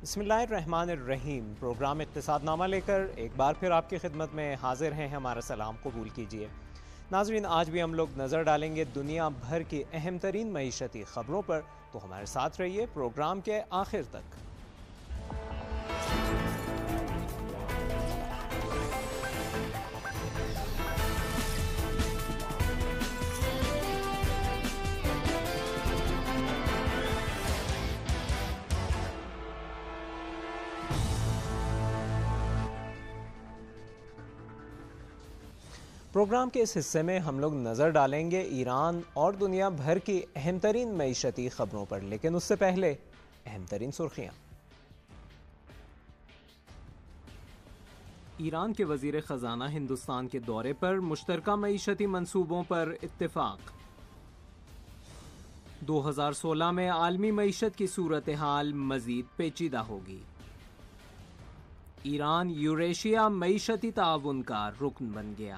بسم اللہ الرحمن الرحیم۔ پروگرام اقتصاد نامہ لے کر ایک بار پھر آپ کی خدمت میں حاضر ہیں، ہمارا سلام قبول کیجیے۔ ناظرین، آج بھی ہم لوگ نظر ڈالیں گے دنیا بھر کی اہم ترین معیشتی خبروں پر، تو ہمارے ساتھ رہیے پروگرام کے آخر تک۔ پروگرام کے اس حصے میں ہم لوگ نظر ڈالیں گے ایران اور دنیا بھر کی اہم ترین معیشتی خبروں پر، لیکن اس سے پہلے اہم ترین سرخیاں۔ ایران کے وزیر خزانہ ہندوستان کے دورے پر، مشترکہ معیشتی منصوبوں پر اتفاق۔ 2016 میں عالمی معیشت کی صورتحال مزید پیچیدہ ہوگی۔ ایران یوریشیا معیشتی تعاون کا رکن بن گیا۔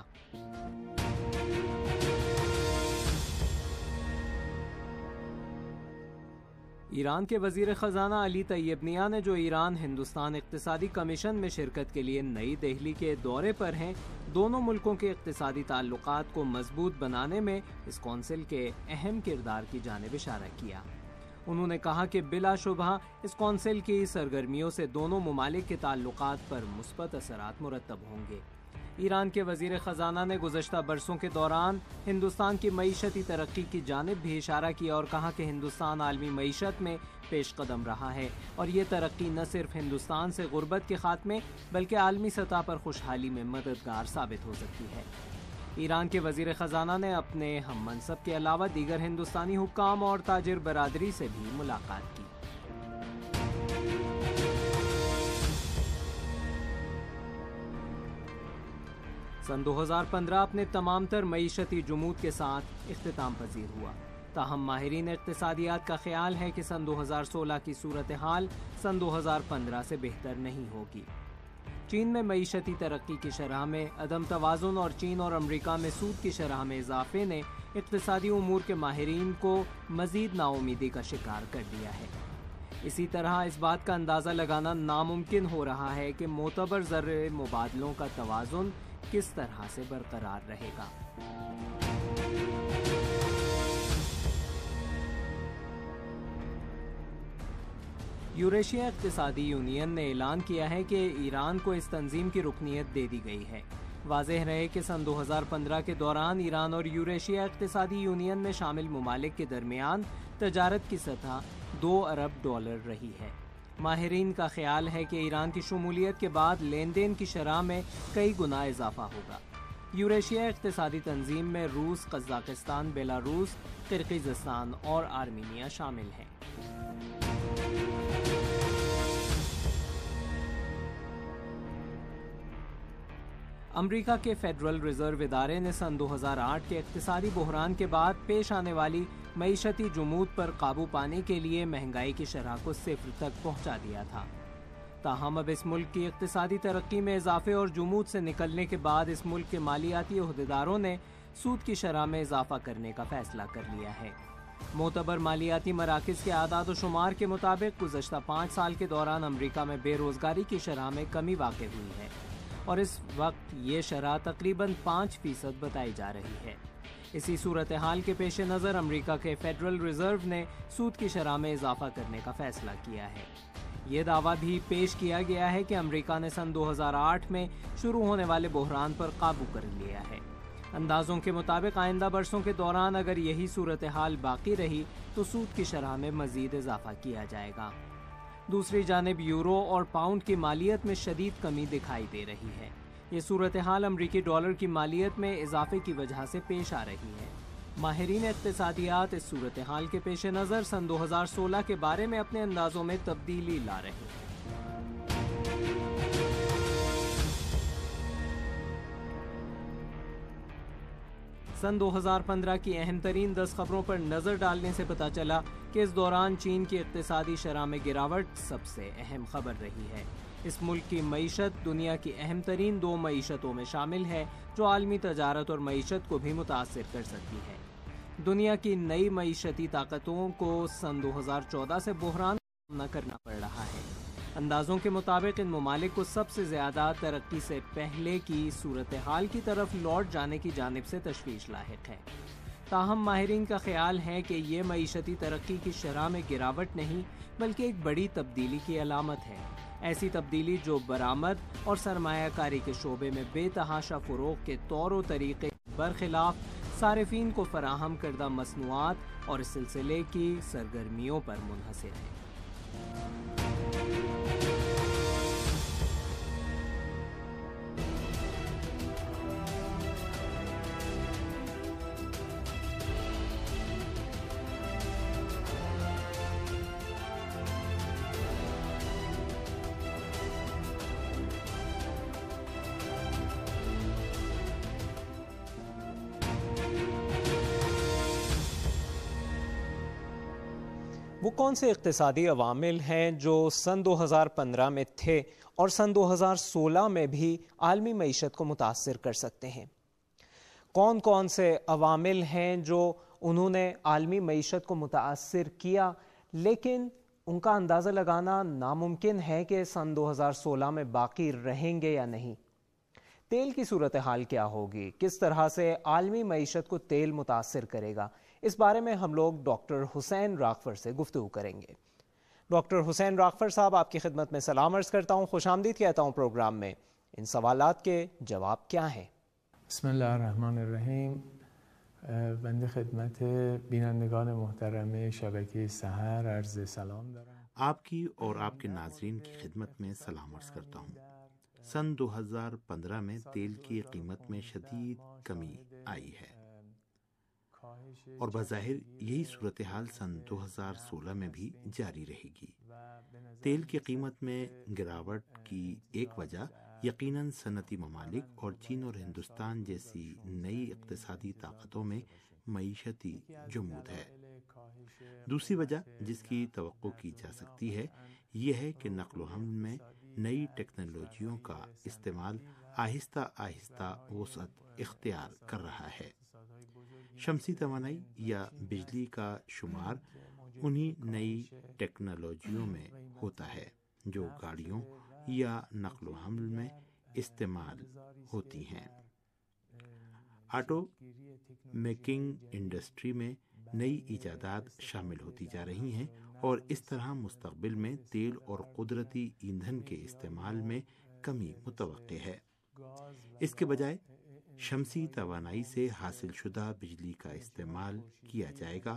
ایران کے وزیر خزانہ علی طیب نیہ نے، جو ایران ہندوستان اقتصادی کمیشن میں شرکت کے لیے نئی دہلی کے دورے پر ہیں، دونوں ملکوں کے اقتصادی تعلقات کو مضبوط بنانے میں اس کونسل کے اہم کردار کی جانب اشارہ کیا۔ انہوں نے کہا کہ بلا شبہ اس کونسل کی سرگرمیوں سے دونوں ممالک کے تعلقات پر مثبت اثرات مرتب ہوں گے۔ ایران کے وزیر خزانہ نے گزشتہ برسوں کے دوران ہندوستان کی معیشتی ترقی کی جانب بھی اشارہ کیا اور کہا کہ ہندوستان عالمی معیشت میں پیش قدم رہا ہے اور یہ ترقی نہ صرف ہندوستان سے غربت کے خاتمے بلکہ عالمی سطح پر خوشحالی میں مددگار ثابت ہو سکتی ہے۔ ایران کے وزیر خزانہ نے اپنے ہم منصب کے علاوہ دیگر ہندوستانی حکام اور تاجر برادری سے بھی ملاقات کی۔ سن 2015 اپنے تمام تر معیشتی جمود کے ساتھ اختتام پذیر ہوا، تاہم ماہرین اقتصادیات کا خیال ہے کہ سن 2016 کی صورتحال سن 2015 سے بہتر نہیں ہوگی۔ چین میں معیشتی ترقی کی شرح میں عدم توازن اور چین اور امریکہ میں سود کی شرح میں اضافے نے اقتصادی امور کے ماہرین کو مزید ناامیدی کا شکار کر دیا ہے۔ اسی طرح اس بات کا اندازہ لگانا ناممکن ہو رہا ہے کہ معتبر زر مبادلوں کا توازن کس طرح سے برقرار رہے گا۔ یوریشیا اقتصادی یونین نے اعلان کیا ہے کہ ایران کو اس تنظیم کی رکنیت دے دی گئی ہے۔ واضح رہے کہ سن 2015 کے دوران ایران اور یوریشیا اقتصادی یونین میں شامل ممالک کے درمیان تجارت کی سطح $2 ارب رہی ہے۔ ماہرین کا خیال ہے کہ ایران کی شمولیت کے بعد لین دین کی شرح میں کئی گنا اضافہ ہوگا۔ یوریشیا اقتصادی تنظیم میں روس، قزاقستان، بیلاروس، قرقیزستان اور آرمینیا شامل ہیں۔ امریکہ کے فیڈرل ریزرو ادارے نے سن 2008 کے اقتصادی بحران کے بعد پیش آنے والی معیشتی جمود پر قابو پانے کے لیے مہنگائی کی شرح کو 0 تک پہنچا دیا تھا۔ تاہم اب اس ملک کی اقتصادی ترقی میں اضافے اور جمود سے نکلنے کے بعد اس ملک کے مالیاتی عہدیداروں نے سود کی شرح میں اضافہ کرنے کا فیصلہ کر لیا ہے۔ معتبر مالیاتی مراکز کے اعداد و شمار کے مطابق گزشتہ 5 سال کے دوران امریکہ میں بے روزگاری کی شرح میں کمی واقع ہوئی ہے اور اس وقت یہ شرح تقریباً 5% بتائی جا رہی ہے۔ اسی صورتحال کے پیش نظر امریکہ کے فیڈرل ریزرو نے سود کی شرح میں اضافہ کرنے کا فیصلہ کیا ہے۔ یہ دعویٰ بھی پیش کیا گیا ہے کہ امریکہ نے سن 2008 میں شروع ہونے والے بحران پر قابو کر لیا ہے۔ اندازوں کے مطابق آئندہ برسوں کے دوران اگر یہی صورتحال باقی رہی تو سود کی شرح میں مزید اضافہ کیا جائے گا۔ دوسری جانب یورو اور پاؤنڈ کی مالیت میں شدید کمی دکھائی دے رہی ہے۔ یہ صورتحال امریکی ڈالر کی مالیت میں اضافے کی وجہ سے پیش آ رہی ہے۔ ماہرین اقتصادیات اس صورتحال کے پیش نظر سن 2016 کے بارے میں اپنے اندازوں میں تبدیلی لا رہے ہیں۔ سن 2015 کی اہم ترین 10 خبروں پر نظر ڈالنے سے پتہ چلا کہ اس دوران چین کی اقتصادی شرح میں گراوٹ سب سے اہم خبر رہی ہے۔ اس ملک کی معیشت دنیا کی اہم ترین 2 معیشتوں میں شامل ہے جو عالمی تجارت اور معیشت کو بھی متاثر کر سکتی ہے۔ دنیا کی نئی معیشتی طاقتوں کو سن 2014 سے بحران کا سامنا کرنا پڑ رہا ہے۔ اندازوں کے مطابق ان ممالک کو سب سے زیادہ ترقی سے پہلے کی صورتحال کی طرف لوٹ جانے کی جانب سے تشویش لاحق ہے۔ تاہم ماہرین کا خیال ہے کہ یہ معیشتی ترقی کی شرح میں گراوٹ نہیں بلکہ ایک بڑی تبدیلی کی علامت ہے، ایسی تبدیلی جو برآمد اور سرمایہ کاری کے شعبے میں بے تحاشا فروغ کے طور و طریقے برخلاف صارفین کو فراہم کردہ مصنوعات اور اس سلسلے کی سرگرمیوں پر منحصر ہے۔ وہ کون سے اقتصادی عوامل ہیں جو سن 2015 میں تھے اور سن 2016 میں بھی عالمی معیشت کو متاثر کر سکتے ہیں؟ کون کون سے عوامل ہیں جو انہوں نے عالمی معیشت کو متاثر کیا لیکن ان کا اندازہ لگانا ناممکن ہے کہ سن 2016 میں باقی رہیں گے یا نہیں؟ تیل کی صورتحال کیا ہوگی؟ کس طرح سے عالمی معیشت کو تیل متاثر کرے گا؟ اس بارے میں ہم لوگ ڈاکٹر حسین راغفر سے گفتگو کریں گے۔ ڈاکٹر حسین راغفر صاحب، آپ کی خدمت میں سلام عرض کرتا ہوں، خوش آمدید کہتا ہوں پروگرام میں۔ ان سوالات کے جواب کیا ہیں؟ بسم اللہ الرحمن الرحیم۔ بنده خدمت بینندگان محترم شبکه سحر عرض سلام دارم۔ آپ کی اور آپ کے ناظرین کی خدمت میں سلام عرض کرتا ہوں۔ سن 2015 میں تیل کی قیمت میں شدید کمی آئی ہے اور بظاہر یہی صورتحال سن 2016 میں بھی جاری رہے گی۔ تیل کی قیمت میں گراوٹ کی ایک وجہ یقیناً صنعتی ممالک اور چین اور ہندوستان جیسی نئی اقتصادی طاقتوں میں معیشتی جمود ہے۔ دوسری وجہ جس کی توقع کی جا سکتی ہے یہ ہے کہ نقل و حمل میں نئی ٹیکنالوجیوں کا استعمال آہستہ آہستہ وسعت اختیار کر رہا ہے۔ شمسی توانائی یا بجلی کا شمار انہی نئی ٹیکنالوجیوں میں ہوتا ہے جو گاڑیوں یا نقل و حمل میں استعمال ہوتی ہیں۔ آٹو میکنگ انڈسٹری میں نئی ایجادات شامل ہوتی جا رہی ہیں اور اس طرح مستقبل میں تیل اور قدرتی ایندھن کے استعمال میں کمی متوقع ہے۔ اس کے بجائے شمسی توانائی سے حاصل شدہ بجلی کا استعمال کیا جائے گا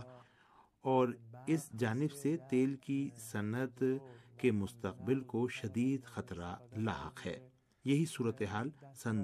اور اس جانب سے تیل کی صنعت کے مستقبل کو شدید خطرہ لاحق ہے۔ یہی صورتحال سن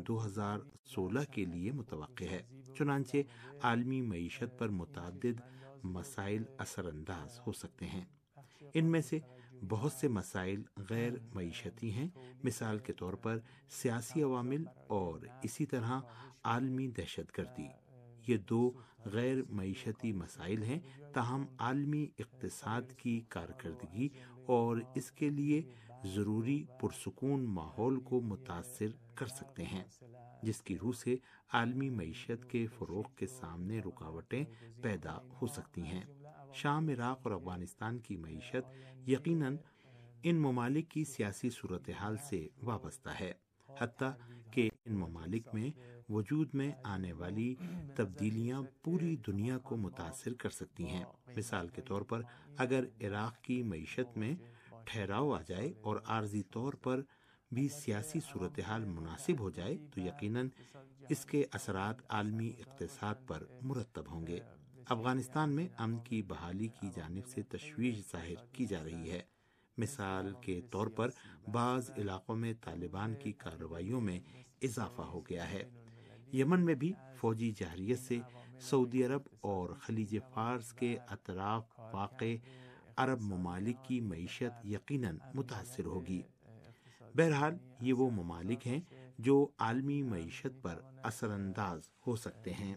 2016 کے لیے متوقع ہے۔ چنانچہ عالمی معیشت پر متعدد مسائل اثر انداز ہو سکتے ہیں۔ ان میں سے بہت سے مسائل غیر معیشتی ہیں، مثال کے طور پر سیاسی عوامل اور اسی طرح عالمی دہشت گردی۔ یہ دو غیر معیشتی مسائل ہیں، تاہم عالمی اقتصاد کی کارکردگی اور اس کے لیے ضروری پرسکون ماحول کو متاثر کر سکتے ہیں، جس کی روح سے عالمی معیشت کے فروغ کے سامنے رکاوٹیں پیدا ہو سکتی ہیں۔ شام، عراق اور افغانستان کی معیشت یقیناً ان ممالک کی سیاسی صورتحال سے وابستہ ہے، حتیٰ کہ ان ممالک میں وجود میں آنے والی تبدیلیاں پوری دنیا کو متاثر کر سکتی ہیں۔ مثال کے طور پر اگر عراق کی معیشت میں ٹھہراؤ آ جائے اور عارضی طور پر بھی سیاسی صورتحال مناسب ہو جائے تو یقیناً اس کے اثرات عالمی اقتصاد پر مرتب ہوں گے۔ افغانستان میں امن کی بحالی کی جانب سے تشویش ظاہر کی جا رہی ہے۔ مثال کے طور پر بعض علاقوں میں طالبان کی کارروائیوں میں اضافہ ہو گیا ہے۔ یمن میں بھی فوجی جارحیت سے سعودی عرب اور خلیج فارس کے اطراف واقع عرب ممالک کی معیشت یقیناً متاثر ہوگی۔ بہرحال یہ وہ ممالک ہیں جو عالمی معیشت پر اثر انداز ہو سکتے ہیں۔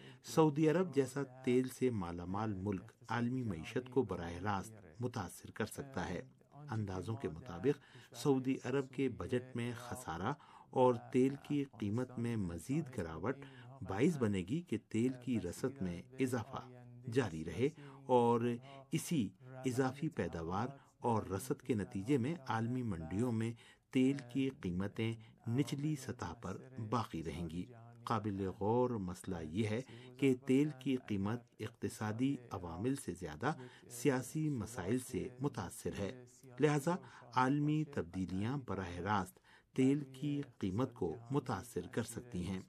سعودی عرب جیسا تیل سے مالا مال ملک عالمی معیشت کو براہ راست متاثر کر سکتا ہے۔ اندازوں کے مطابق سعودی عرب کے بجٹ میں خسارہ اور تیل کی قیمت میں مزید گراوٹ باعث بنے گی کہ تیل کی رسد میں اضافہ جاری رہے اور اسی اضافی پیداوار اور رسد کے نتیجے میں عالمی منڈیوں میں تیل کی قیمتیں نچلی سطح پر باقی رہیں گی۔ قابل غور مسئلہ یہ ہے کہ تیل کی قیمت اقتصادی عوامل سے زیادہ سیاسی مسائل سے متاثر ہے، لہذا عالمی تبدیلیاں براہ راست تیل کی قیمت کو متاثر کر سکتی ہیں۔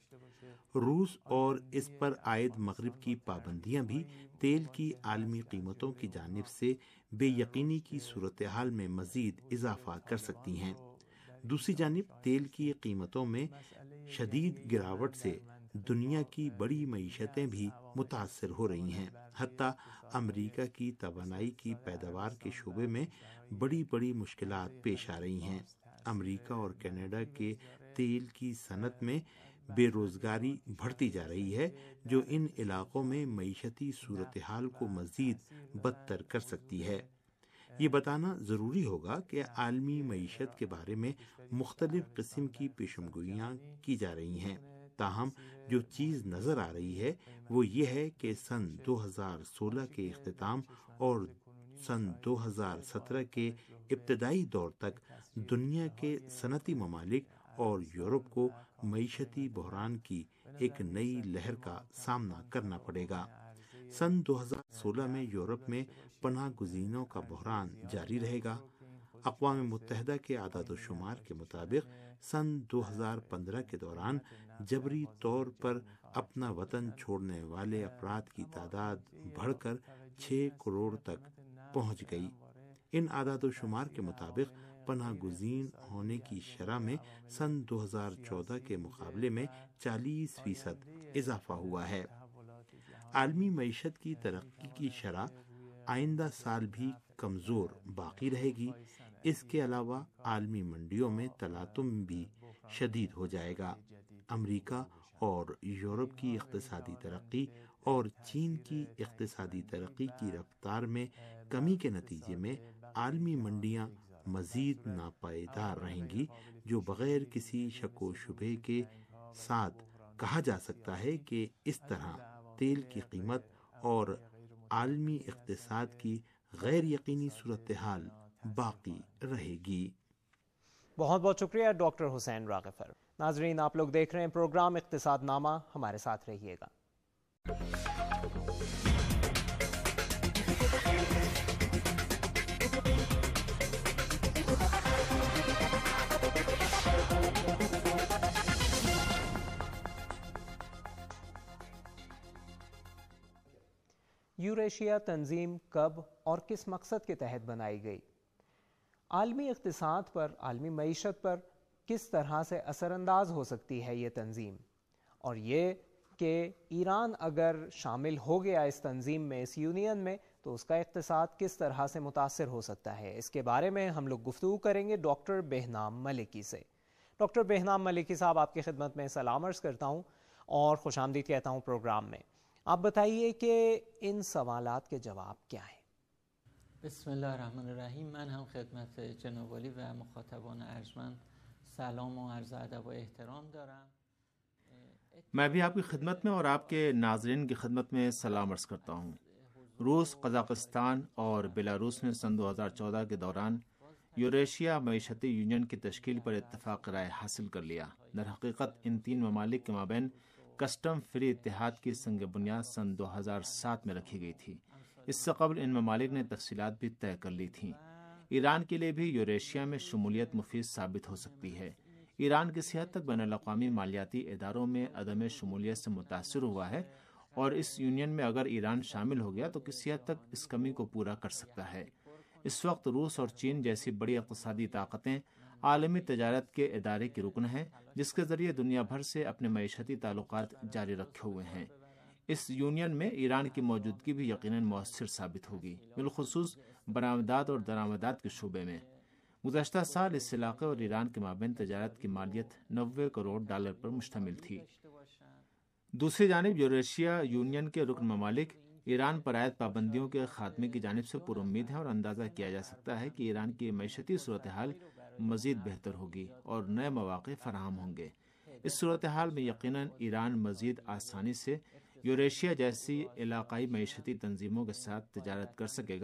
روس اور اس پر عائد مغرب کی پابندیاں بھی تیل کی عالمی قیمتوں کی جانب سے بے یقینی کی صورتحال میں مزید اضافہ کر سکتی ہیں۔ دوسری جانب تیل کی قیمتوں میں شدید گراوٹ سے دنیا کی بڑی معیشتیں بھی متاثر ہو رہی ہیں، حتیٰ امریکہ کی توانائی کی پیداوار کے شعبے میں بڑی بڑی مشکلات پیش آ رہی ہیں۔ امریکہ اور کینیڈا کے تیل کی صنعت میں بے روزگاری بڑھتی جا رہی ہے، جو ان علاقوں میں معیشتی صورتحال کو مزید بدتر کر سکتی ہے۔ یہ بتانا ضروری ہوگا کہ عالمی معیشت کے بارے میں مختلف قسم کی پیشنگوئیاں کی جا رہی ہیں، تاہم جو چیز نظر آ رہی ہے وہ یہ ہے کہ سن 2016 کے اختتام اور سن 2017 کے ابتدائی دور تک دنیا کے صنعتی ممالک اور یورپ کو معیشتی بحران کی ایک نئی لہر کا سامنا کرنا پڑے گا۔ سن 2016 میں یورپ میں پناہ گزینوں کا بحران جاری رہے گا۔ اقوام متحدہ کے اعداد و شمار کے مطابق سن 2015 کے دوران جبری طور پر اپنا وطن چھوڑنے والے افراد کی تعداد بڑھ کر 6 کروڑ تک پہنچ گئی۔ ان اعداد و شمار کے مطابق پناہ گزین ہونے کی شرح میں سن 2014 کے مقابلے میں 40% اضافہ ہوا ہے۔ عالمی معیشت کی ترقی کی شرح آئندہ سال بھی کمزور باقی رہے گی۔ اس کے علاوہ عالمی منڈیوں میں تلاطم بھی شدید ہو جائے گا۔ امریکہ اور یورپ کی اقتصادی ترقی اور چین کی اقتصادی ترقی کی رفتار میں کمی کے نتیجے میں عالمی منڈیاں مزید ناپائیدار رہیں گی، جو بغیر کسی شک و شبے کے ساتھ کہا جا سکتا ہے کہ اس طرح تیل کی قیمت اور عالمی اقتصاد کی غیر یقینی صورتحال باقی رہے گی۔ بہت بہت شکریہ ڈاکٹر حسین راغفر۔ ناظرین، آپ لوگ دیکھ رہے ہیں پروگرام اقتصاد نامہ، ہمارے ساتھ رہیے گا۔ یوریشیا تنظیم کب اور کس مقصد کے تحت بنائی گئی؟ عالمی اقتصاد پر، عالمی معیشت پر کس طرح سے اثر انداز ہو سکتی ہے یہ تنظیم؟ اور یہ کہ ایران اگر شامل ہو گیا اس تنظیم میں، اس یونین میں، تو اس کا اقتصاد کس طرح سے متاثر ہو سکتا ہے؟ اس کے بارے میں ہم لوگ گفتگو کریں گے ڈاکٹر بہنام ملکی سے۔ ڈاکٹر بہنام ملکی صاحب، آپ کی خدمت میں سلام عرض کرتا ہوں اور خوش آمدید کہتا ہوں پروگرام میں۔ آپ بتائیے کہ ان سوالات کے جواب کیا ہیں؟ بسم اللہ الرحمن الرحیم۔ من هم خدمت جناب عالی و مخاطبان ارجمند سلام و عرض ادب و احترام دارم۔ میں بھی آپ کی خدمت میں اور آپ کے ناظرین کی خدمت میں سلام عرض کرتا ہوں۔ روس، قزاقستان اور بیلاروس نے سن 2014 کے دوران یوریشیا معیشتی یونین کی تشکیل پر اتفاق رائے حاصل کر لیا۔ در حقیقت ان تین ممالک کے مابین کسٹم فری اتحاد کی سنگ بنیاد سن 2007 میں رکھی گئی تھی۔ اس سے قبل ان ممالک نے تفصیلات بھی طے کر لی تھیں۔ ایران کے لیے بھی یوریشیا میں شمولیت مفید ثابت ہو سکتی ہے۔ ایران کسی حد تک بین الاقوامی مالیاتی اداروں میں عدم شمولیت سے متاثر ہوا ہے، اور اس یونین میں اگر ایران شامل ہو گیا تو کسی حد تک اس کمی کو پورا کر سکتا ہے۔ اس وقت روس اور چین جیسی بڑی اقتصادی طاقتیں عالمی تجارت کے ادارے کی رکن ہیں، جس کے ذریعے دنیا بھر سے اپنے معیشتی تعلقات جاری رکھے ہوئے ہیں۔ اس یونین میں ایران کی موجودگی بھی یقیناً مؤثر ثابت ہوگی، بالخصوص برآمدات اور درآمدات کے شعبے میں۔ گزشتہ سال اس علاقے اور ایران کے مابین تجارت کی مالیت 90 کروڑ ڈالر پر مشتمل تھی۔ دوسری جانب یوریشیا یونین کے رکن ممالک ایران پر عائد پابندیوں کے خاتمے کی جانب سے پر امید ہیں، اور اندازہ کیا جا سکتا ہے کہ ایران کی معیشتی صورتحال مزید بہتر ہوگی اور نئے مواقع فراہم ہوں گے۔ اس صورتحال میں یقیناً ایران مزید آسانی سے یوریشیا جیسی علاقائی معیشتی تنظیموں کے ساتھ تجارت کر سکے گا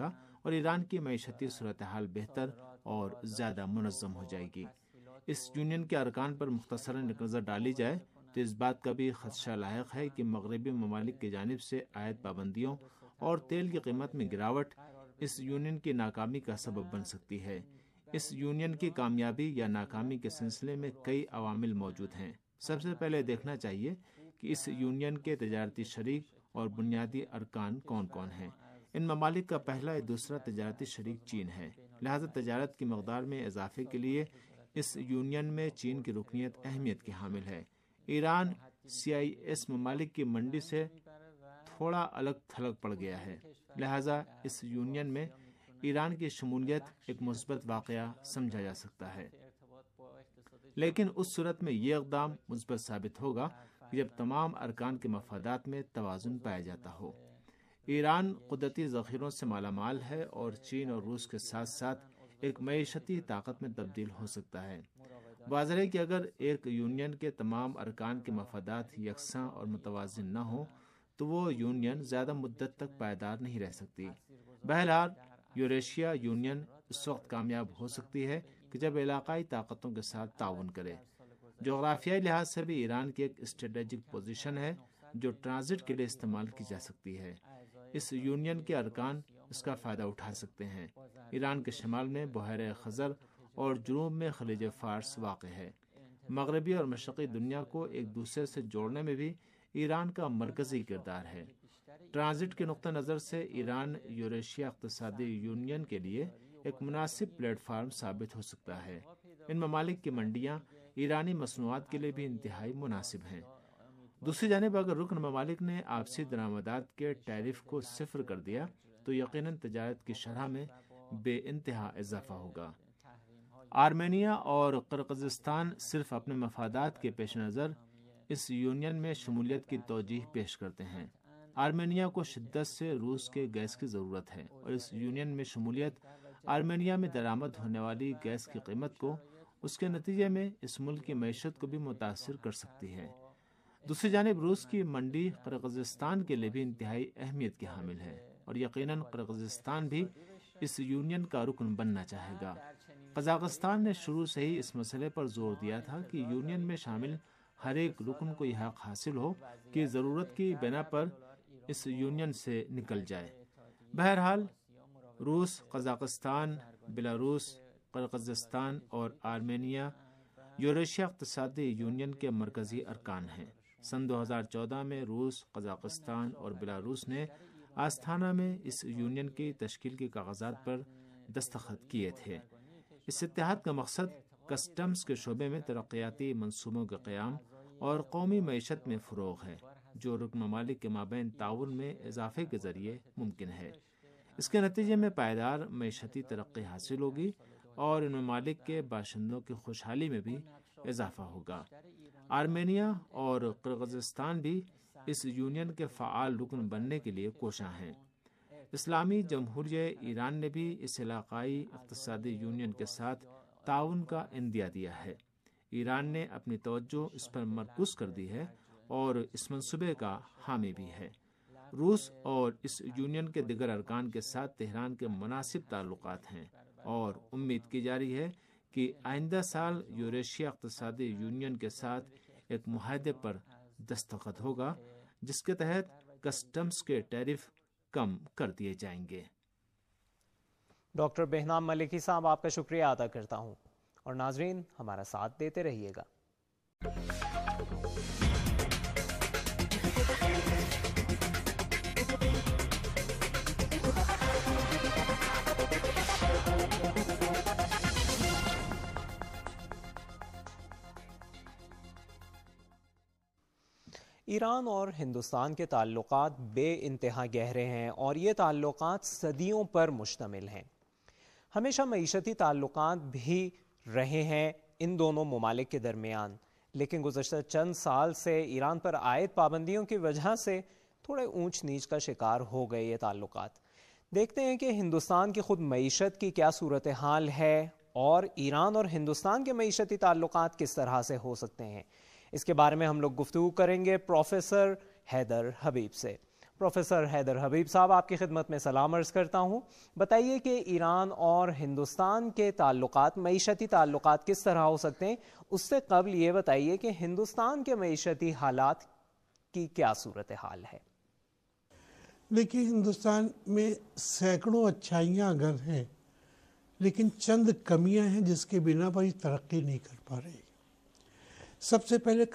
اور ایران کی معیشتی صورتحال بہتر اور زیادہ منظم ہو جائے گی۔ اس یونین کے ارکان پر مختصراً ایک نظر ڈالی جائے تو اس بات کا بھی خدشہ لاحق ہے کہ مغربی ممالک کی جانب سے عائد پابندیوں اور تیل کی قیمت میں گراوٹ اس یونین کی ناکامی کا سبب بن سکتی ہے۔ اس یونین کی کامیابی یا ناکامی کے سلسلے میں کئی عوامل موجود ہیں۔ سب سے پہلے دیکھنا چاہیے کہ اس یونین کے تجارتی شریک اور بنیادی ارکان کون کون ہیں۔ ان ممالک کا پہلا یا دوسرا تجارتی شریک چین ہے، لہذا تجارت کی مقدار میں اضافے کے لیے اس یونین میں چین کی رکنیت اہمیت کی حامل ہے۔ ایران CIS ممالک کی منڈی سے تھوڑا الگ تھلگ پڑ گیا ہے، لہذا اس یونین میں ایران کی شمولیت ایک مثبت واقعہ سمجھا جا سکتا ہے، لیکن اس صورت میں یہ اقدام مثبت ثابت ہوگا کہ جب تمام ارکان کے مفادات میں توازن پایا جاتا ہو۔ ایران قدرتی ذخیروں سے مالا مال ہے اور چین اور روس کے ساتھ ساتھ ایک معیشتی طاقت میں تبدیل ہو سکتا ہے۔ واضح ہے کہ اگر ایک یونین کے تمام ارکان کے مفادات یکساں اور متوازن نہ ہوں تو وہ یونین زیادہ مدت تک پائیدار نہیں رہ سکتی۔ بہرحال یوریشیا یونین اس وقت کامیاب ہو سکتی ہے کہ جب علاقائی طاقتوں کے ساتھ تعاون کرے۔ جغرافیائی لحاظ سے بھی ایران کی ایک اسٹریٹجک پوزیشن ہے جو ٹرانزٹ کے لیے استعمال کی جا سکتی ہے۔ اس یونین کے ارکان اس کا فائدہ اٹھا سکتے ہیں۔ ایران کے شمال میں بحیرہ خزر اور جنوب میں خلیج فارس واقع ہے۔ مغربی اور مشرقی دنیا کو ایک دوسرے سے جوڑنے میں بھی ایران کا مرکزی کردار ہے۔ ٹرانزٹ کے نقطہ نظر سے ایران یوریشیا اقتصادی یونین کے لیے ایک مناسب پلیٹ فارم ثابت ہو سکتا ہے۔ ان ممالک کی منڈیاں ایرانی مصنوعات کے لیے بھی انتہائی مناسب ہیں۔ دوسری جانب اگر رکن ممالک نے آپسی درآمدات کے ٹیرف کو صفر کر دیا تو یقیناً تجارت کی شرح میں بے انتہا اضافہ ہوگا۔ آرمینیا اور قرقیزستان صرف اپنے مفادات کے پیش نظر اس یونین میں شمولیت کی توجیہ پیش کرتے ہیں۔ آرمینیا کو شدت سے روس کے گیس کی ضرورت ہے اور اس یونین میں شمولیت آرمینیا میں درآمد ہونے والی گیس کی قیمت کو اس کے نتیجے میں اس ملک کی معیشت کو بھی متاثر کر سکتی ہے۔ دوسری جانب روس کی منڈی قرقیزستان کے لیے بھی انتہائی اہمیت کی حامل ہے اور یقیناً قرقیزستان بھی اس یونین کا رکن بننا چاہے گا۔ قزاقستان نے شروع سے ہی اس مسئلے پر زور دیا تھا کہ یونین میں شامل ہر ایک رکن کو یہ حق حاصل ہو کہ ضرورت کی بنا پر اس یونین سے نکل جائے۔ بہرحال روس، قزاقستان، بیلاروس، قرقیزستان اور آرمینیا یوریشیا اقتصادی یونین کے مرکزی ارکان ہیں۔ سن 2014 میں روس، قزاقستان اور بیلاروس نے آستانہ میں اس یونین کی تشکیل کے کاغذات پر دستخط کیے تھے۔ اس اتحاد کا مقصد کسٹمز کے شعبے میں ترقیاتی منصوبوں کے قیام اور قومی معیشت میں فروغ ہے، جو رکن ممالک کے مابین تعاون میں اضافے کے ذریعے ممکن ہے۔ اس کے نتیجے میں پائیدار معیشتی ترقی حاصل ہوگی اور ان ممالک کے باشندوں کی خوشحالی میں بھی اضافہ ہوگا۔ آرمینیا اور قرقیزستان بھی اس یونین کے فعال رکن بننے کے لیے کوشاں ہیں۔ اسلامی جمہوریہ ایران نے بھی اس علاقائی اقتصادی یونین کے ساتھ تعاون کا عندیہ دیا ہے۔ ایران نے اپنی توجہ اس پر مرکوز کر دی ہے اور اس منصوبے کا حامی بھی ہے۔ روس اور اس یونین کے دیگر ارکان کے ساتھ تہران کے مناسب تعلقات ہیں اور امید کی جا رہی ہے کہ آئندہ سال یوریشیا اقتصادی یونین کے ساتھ ایک معاہدے پر دستخط ہوگا جس کے تحت کسٹمز کے ٹیرف کم کر دیے جائیں گے۔ ڈاکٹر بہنام ملکی صاحب، آپ کا شکریہ ادا کرتا ہوں، اور ناظرین ہمارا ساتھ دیتے رہیے گا۔ ایران اور ہندوستان کے تعلقات بے انتہا گہرے ہیں اور یہ تعلقات صدیوں پر مشتمل ہیں۔ ہمیشہ معیشتی تعلقات بھی رہے ہیں ان دونوں ممالک کے درمیان، لیکن گزشتہ چند سال سے ایران پر عائد پابندیوں کی وجہ سے تھوڑے اونچ نیچ کا شکار ہو گئے یہ تعلقات۔ دیکھتے ہیں کہ ہندوستان کی خود معیشت کی کیا صورتحال ہے اور ایران اور ہندوستان کے معیشتی تعلقات کس طرح سے ہو سکتے ہیں۔ اس کے بارے میں ہم لوگ گفتگو کریں گے پروفیسر حیدر حبیب سے۔ پروفیسر حیدر حبیب صاحب آپ کی خدمت میں سلام عرض کرتا ہوں. بتائیے کہ ایران اور ہندوستان کے تعلقات، معیشتی تعلقات کس طرح ہو سکتے ہیں؟ اس سے قبل یہ بتائیے کہ ہندوستان کے معیشتی حالات کی کیا صورتحال ہے؟ دیکھیے، ہندوستان میں سینکڑوں اچھائیاں اگر ہیں لیکن چند کمیاں ہیں جس کے بنا پر یہ ترقی نہیں کر پا رہی. سب سے پہلے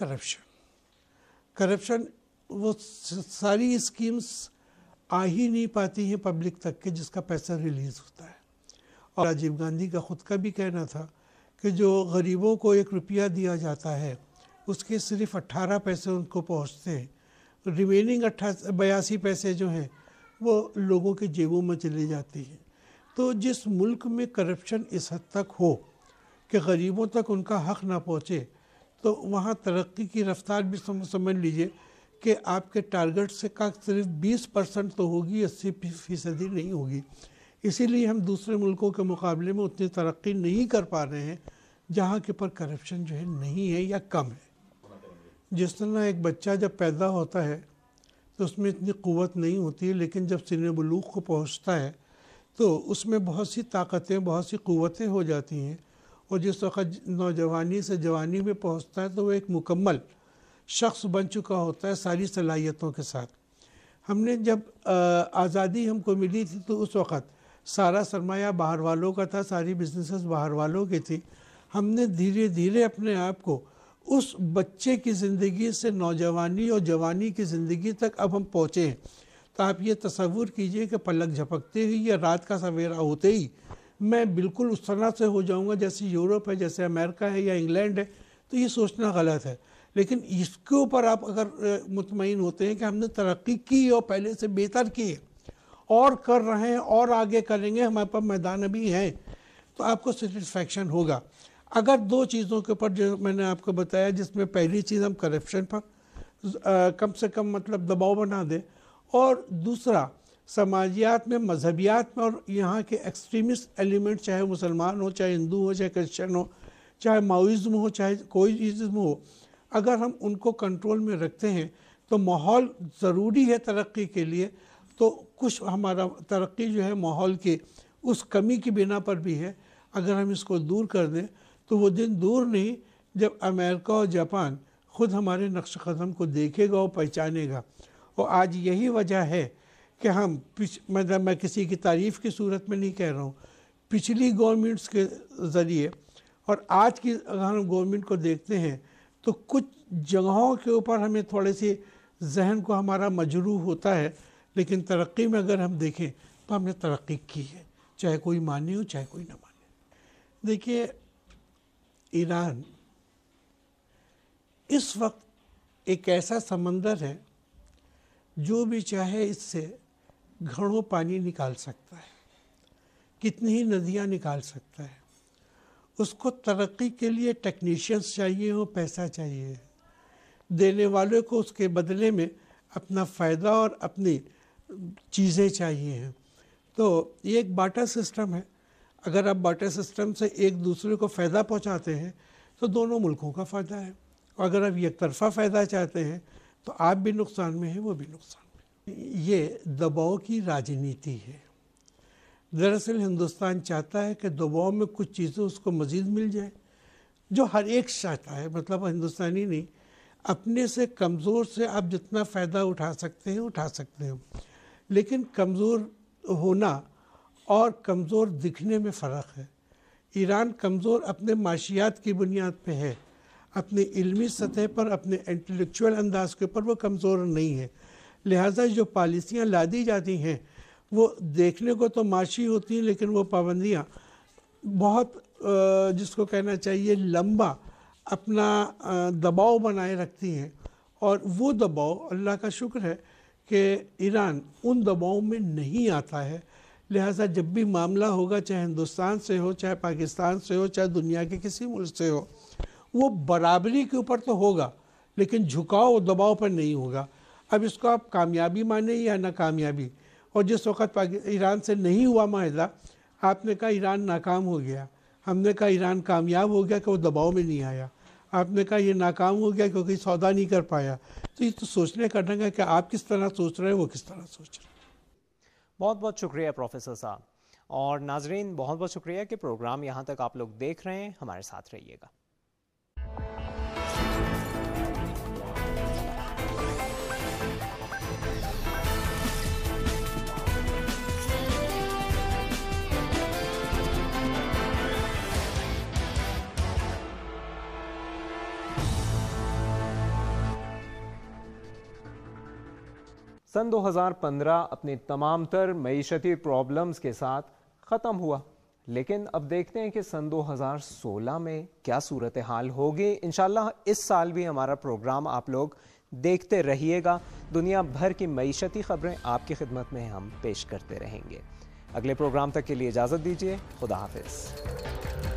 کرپشن وہ ساری اسکیمز آ ہی نہیں پاتی ہیں پبلک تک کے جس کا پیسہ ریلیز ہوتا ہے. اور راجیو گاندھی کا خود کا بھی کہنا تھا کہ جو غریبوں کو 1 روپیہ دیا جاتا ہے اس کے صرف 18 پیسے ان کو پہنچتے ہیں، ریمیننگ 82 پیسے جو ہیں وہ لوگوں کے جیبوں میں چلی جاتی ہیں. تو جس ملک میں کرپشن اس حد تک ہو کہ غریبوں تک ان کا حق نہ پہنچے تو وہاں ترقی کی رفتار بھی سمجھ لیجئے کہ آپ کے ٹارگٹ سے کا صرف 20% تو ہوگی، 80% نہیں ہوگی. اسی لیے ہم دوسرے ملکوں کے مقابلے میں اتنی ترقی نہیں کر پا رہے ہیں جہاں کے پر کرپشن جو ہے نہیں ہے یا کم ہے. جس طرح ایک بچہ جب پیدا ہوتا ہے تو اس میں اتنی قوت نہیں ہوتی، لیکن جب سن بلوغ کو پہنچتا ہے تو اس میں بہت سی طاقتیں، بہت سی قوتیں ہو جاتی ہیں، اور جس وقت نوجوانی سے جوانی میں پہنچتا ہے تو وہ ایک مکمل شخص بن چکا ہوتا ہے ساری صلاحیتوں کے ساتھ. ہم نے جب آزادی ہم کو ملی تھی تو اس وقت سارا سرمایہ باہر والوں کا تھا، ساری بزنسز باہر والوں کی تھی. ہم نے دھیرے دھیرے اپنے آپ کو اس بچے کی زندگی سے نوجوانی اور جوانی کی زندگی تک اب ہم پہنچے ہیں. تو آپ یہ تصور کیجئے کہ پلک جھپکتے ہی یا رات کا سویرا ہوتے ہی میں بالکل اس طرح سے ہو جاؤں گا جیسے یورپ ہے، جیسے امریکہ ہے یا انگلینڈ ہے. تو یہ سوچنا غلط ہے. لیکن اس کے اوپر آپ اگر مطمئن ہوتے ہیں کہ ہم نے ترقی کی اور پہلے سے بہتر کی اور کر رہے ہیں اور آگے کریں گے، ہمارے پاس میدان ابھی ہیں، تو آپ کو سیٹسفیکشن ہوگا. اگر 2 چیزوں کے اوپر جو میں نے آپ کو بتایا، جس میں پہلی چیز ہم کرپشن پر کم سے کم دباؤ بنا دیں، اور دوسرا سماجیات میں، مذہبیات میں، اور یہاں کے ایکسٹریمسٹ ایلیمنٹ چاہے مسلمان ہو، چاہے ہندو ہو، چاہے کرسچن ہو، چاہے ماؤزم ہو، چاہے کوئی ازم ہو، اگر ہم ان کو کنٹرول میں رکھتے ہیں تو ماحول ضروری ہے ترقی کے لیے. تو کچھ ہمارا ترقی جو ہے ماحول کی اس کمی کی بنا پر بھی ہے. اگر ہم اس کو دور کر دیں تو وہ دن دور نہیں جب امریکہ اور جاپان خود ہمارے نقش قدم کو دیکھے گا اور پہچانے گا. اور آج یہی وجہ ہے کہ ہم میں کسی کی تعریف کی صورت میں نہیں کہہ رہا ہوں، پچھلی گورنمنٹس کے ذریعے اور آج کی اگر ہم گورنمنٹ کو دیکھتے ہیں تو کچھ جگہوں کے اوپر ہمیں تھوڑے سی ذہن کو ہمارا مجروح ہوتا ہے، لیکن ترقی میں اگر ہم دیکھیں تو ہم نے ترقی کی ہے، چاہے کوئی مانے ہو چاہے کوئی نہ مانے. دیکھیے، ایران اس وقت ایک ایسا سمندر ہے جو بھی چاہے اس سے گھڑوں پانی نکال سکتا ہے، کتنی ہی ندیاں نکال سکتا ہے. اس کو ترقی کے لیے ٹیکنیشینز چاہیے ہو، پیسہ چاہیے، دینے والے کو اس کے بدلے میں اپنا فائدہ اور اپنی چیزیں چاہیے ہیں. تو یہ ایک بارٹر سسٹم ہے. اگر آپ بارٹر سسٹم سے ایک دوسرے کو فائدہ پہنچاتے ہیں تو دونوں ملکوں کا فائدہ ہے، اور اگر آپ یک طرفہ فائدہ چاہتے ہیں تو آپ بھی نقصان میں ہیں، وہ بھی نقصان میں. یہ دباؤ کی راجنیتی ہے. دراصل ہندوستان چاہتا ہے کہ دباؤ میں کچھ چیزیں اس کو مزید مل جائیں، جو ہر ایک چاہتا ہے. مطلب ہندوستانی نہیں، اپنے سے کمزور سے آپ جتنا فائدہ اٹھا سکتے ہیں اٹھا سکتے ہیں. لیکن کمزور ہونا اور کمزور دکھنے میں فرق ہے. ایران کمزور اپنے معاشیات کی بنیاد پہ ہے، اپنی علمی سطح پر، اپنے انٹلیکچوئل انداز کے اوپر وہ کمزور نہیں ہے. لہٰذا جو پالیسیاں لادی جاتی ہیں وہ دیکھنے کو تو معاشی ہوتی ہیں، لیکن وہ پابندیاں بہت جس کو کہنا چاہیے لمبا اپنا دباؤ بنائے رکھتی ہیں. اور وہ دباؤ اللہ کا شکر ہے کہ ایران ان دباؤں میں نہیں آتا ہے. لہٰذا جب بھی معاملہ ہوگا، چاہے ہندوستان سے ہو، چاہے پاکستان سے ہو، چاہے دنیا کے کسی ملک سے ہو، وہ برابری کے اوپر تو ہوگا لیکن جھکاؤ و دباؤ پر نہیں ہوگا. اب اس کو آپ کامیابی مانیں یا ناکامیابی. اور جس وقت ایران سے نہیں ہوا معاہدہ، آپ نے کہا ایران ناکام ہو گیا، ہم نے کہا ایران کامیاب ہو گیا کہ وہ دباؤ میں نہیں آیا. آپ نے کہا یہ ناکام ہو گیا کیونکہ سودا نہیں کر پایا. تو یہ تو سوچنے کا ڈھنگ ہے کہ آپ کس طرح سوچ رہے ہیں، وہ کس طرح سوچ رہے ہیں. بہت بہت شکریہ پروفیسر صاحب. اور ناظرین بہت بہت شکریہ کہ پروگرام یہاں تک آپ لوگ دیکھ رہے ہیں. ہمارے ساتھ رہیے گا. سن 2015 اپنی تمام تر معیشتی پرابلمز کے ساتھ ختم ہوا، لیکن اب دیکھتے ہیں کہ سن 2016 میں کیا صورتحال ہوگی. انشاءاللہ اس سال بھی ہمارا پروگرام آپ لوگ دیکھتے رہیے گا. دنیا بھر کی معیشتی خبریں آپ کی خدمت میں ہم پیش کرتے رہیں گے. اگلے پروگرام تک کے لیے اجازت دیجیے. خدا حافظ.